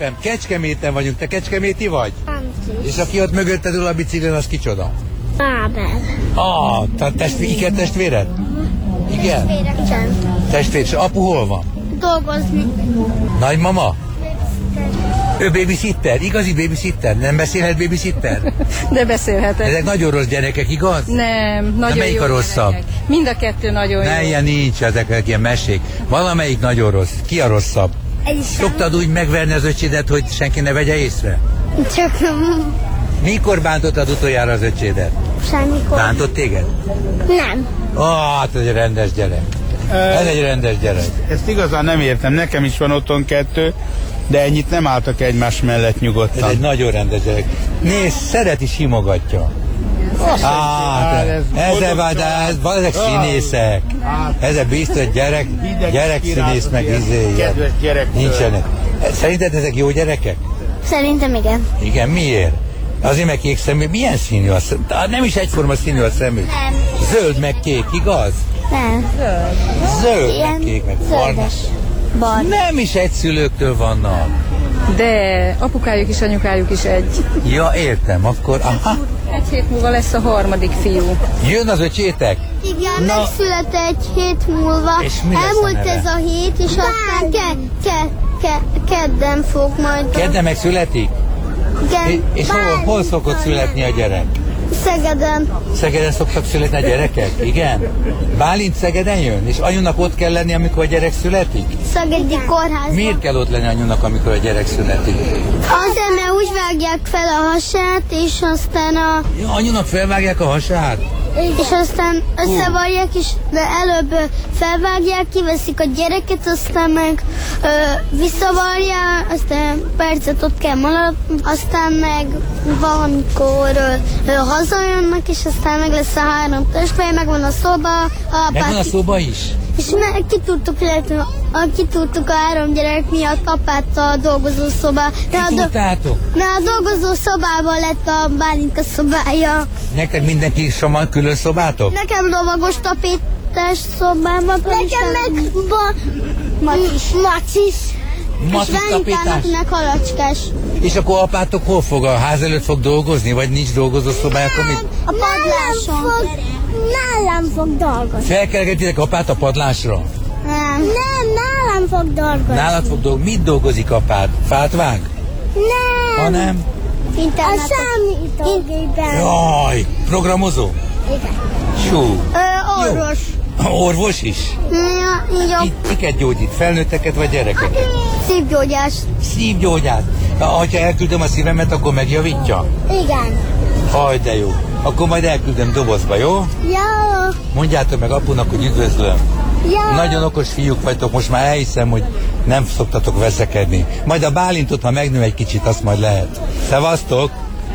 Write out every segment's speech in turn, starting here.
szépen, Kecskeméten vagyunk, te kecskeméti vagy? Antis. És aki ott mögötted ül a biciklin, az kicsoda? Ábel. Iker testvéred? Igen? Igen. Testvér, és apu hol van? Dolgozni. Nagymama? Ő babysitter, igazi babysitter? Nem beszélhet babysitter? De beszélhetek. Ezek nagyon rossz gyerekek, igaz? Nem, nagyon melyik jó a rosszabb? gyerekek. Mind a kettő nagyon Ne, jó. ilyen nincs, ezek ilyen mesék. Valamelyik nagyon rossz. Ki a rosszabb? Szoktad úgy megverni az öcsédet, hogy senki ne vegye észre? Csak Mikor bántottad utoljára az öcsédet? semmikor. Bántott téged? Nem. Hát ez egy rendes gyerek. Ez egy rendes gyerek. Ezt igazán nem értem, nekem is van otthon 2, de ennyit nem álltak egymás mellett Ez nyugodtan. egy nagyon rendes gyerek. Nézd, szereti, simogatja. Ezzel van, de ezek színészek. Ezek biztos gyerek színész meg izé. Kedves gyerek. Nincsenek. Szerinted ezek jó gyerekek? Szerintem igen. Igen, miért? Azért meg kék szemű. Milyen színű a szemű? Nem is egyforma színű a szemű. Nem. Zöld meg kék, igaz? Nem. Zöld meg Ilyen kék meg barna. zöldes. Barna. Nem is egy szülőktől vannak. De apukájuk is, anyukájuk is egy. Ja, értem, akkor aha. Egy hét múlva lesz a harmadik fiú. Jön az öcsétek? Igen, Na. megszületett egy hét múlva. És mi lesz a Elmúlt neve? ez a hét, és aztán kedden fog majd. Kedden megszületik? Igen. És hol szokott születni a gyerek? Szegeden. Szegeden szoktak születni a gyerekek? Igen? Bálint Szegeden jön? És anyunak ott kell lenni, amikor a gyerek születik? Szegedi kórházban. Miért kell ott lenni anyunak, amikor a gyerek születik? Azért, mert úgy vágják fel a hasát, és aztán Ja, anyunak felvágják a hasát? és aztán összevarják, és de előbb felvágják, kiveszik a gyereket, aztán meg visszavarják, aztán percet ott kell maradni, aztán meg valamikor hazajönnek, és aztán meg lesz a 3 testvér, megvan a szoba, Megvan a szoba is? és kitudtuk a 3 gyerek miatt apát a dolgozó szobá. Tudtátok? Mert a dolgozó szobában lett a Bálinka szobája. Nektek mindenki is van külön szobátok? Nekem lovagos tapétás szobám van. Nekem meg macis. Macis És tapétás? Vánikának meg halacskás. És akkor apátok hol fog? A ház előtt fog dolgozni? Vagy nincs dolgozó szobája? A padláson. Nálam fog dolgozni. Felkelgetitek apát a padlásra? Nem, nálam fog dolgozni. Nálad fog dolgozni? Mit dolgozik apád? Fát vág? Nem. Ha nem? A számítógépen. Jaj, programozó? Igen. Sú. Orvos. Orvos is? Ja, Kiket gyógyít? Felnőtteket vagy gyerekeket? szívgyógyás. Szívgyógyát. Ha elküldöm a szívemet, akkor megjavítja? Igen. Haj, de jó. Akkor majd elküldöm dobozba, jó? Ja. Mondjátok meg apunak, hogy üdvözlöm. Ja. Nagyon okos fiúk vagytok, most már elhiszem, hogy nem szoktatok veszekedni. Majd a Bálintot, ha megnő egy kicsit, azt majd lehet. Szevasztok!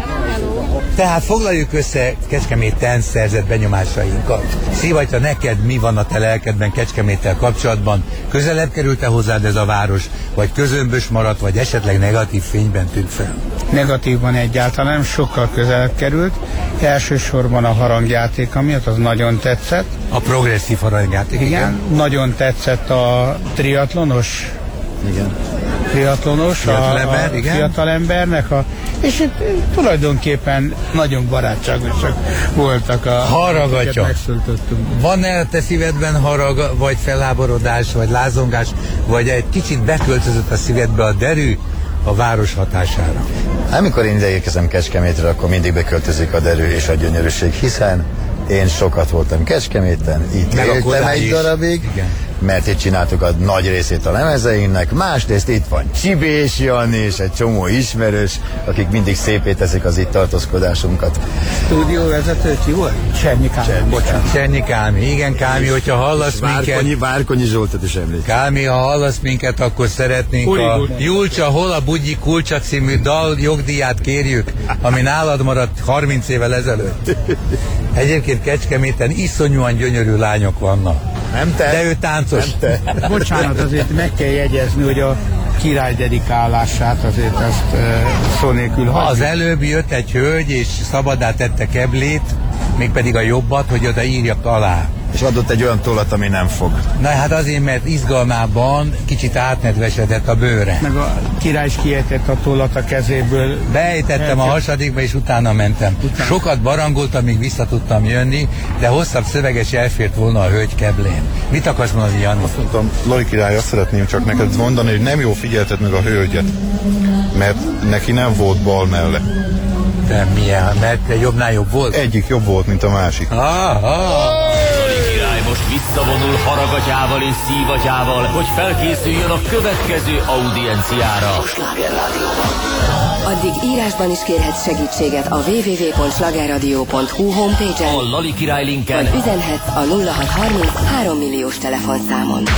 Tehát foglaljuk össze Kecskeméten szerzett benyomásainkat. Szívajta, neked mi van a te lelkedben Kecskeméttel kapcsolatban? Közelebb került-e hozzád ez a város? Vagy közömbös maradt, vagy esetleg negatív fényben tűnt fel? Negatívban egyáltalán nem, sokkal közelebb került. Elsősorban a harangjátéka miatt, az nagyon tetszett. A progresszív harangjáték, Igen, nagyon tetszett a triatlonos. Igen. Fiatalember, igen. fiatalembernek, és itt tulajdonképpen nagyon barátságosak voltak a Haragatja. akiket megszólítottunk. Van-e a te szívedben harag, vagy felháborodás, vagy lázongás, vagy egy kicsit beköltözött a szívedbe a derű a város hatására? Amikor én ide érkezem Kecskemétre, akkor mindig beköltözik a derű és a gyönyörűség, hiszen én sokat voltam Kecskeméten, itt Meg a éltem Kodály egy is. darabig, Igen. mert itt csináltuk a nagy részét a lemezeinknek, másrészt itt van Csibés Jani és egy csomó ismerős, akik mindig szépé teszik az itt tartózkodásunkat. Stúdióvezető ki volt? Csernyi Kálmán, bocsánat. Csernyi Kálmi, igen Kálmi, hogyha hallasz minket, Várkonyi Zsoltot is említ. Kálmi, ha hallasz minket, akkor szeretnénk a Julcsa, hol a Bugyi Kulcsa című dal jogdíját kérjük, ami nálad maradt 30 évvel ezelőtt. Egyébként Kecskeméten iszonyúan gyönyörű lányok vannak. Nem te? De ő táncos. Nem te. Bocsánat, azért meg kell jegyezni, hogy a király dedikálását azért ezt szó nélkül Az hagyjuk. előbb jött egy hölgy, és szabaddá tette keblét, mégpedig a jobbat, hogy oda írjak alá. És adott egy olyan tollat, ami nem fog. Na hát azért, mert izgalmában kicsit átnedvesedett a bőre. Meg a király is kiejtett a tollat a kezéből. Beejtettem a hasadékba, és utána mentem. Sokat barangoltam, míg vissza tudtam jönni, de hosszabb szöveges elfért volna a hölgy keblén. Mit akarsz mondani, Jani? Azt mondtam, Lali király, azt szeretném csak neked mondani, hogy nem jó figyelted meg a hölgyet, mert neki nem volt bal melle. De milyen? Mert jobbnál jobb volt? Egyik jobb volt, mint a másik. Király most visszavonul haragatyával és szívatyával, hogy felkészüljön a következő audienciára. Addig írásban is kérhetsz segítséget a www.schlagerradio.hu homepage-en, A Lali király linken vagy üzenhetsz a 0630 3 milliós telefonszámon.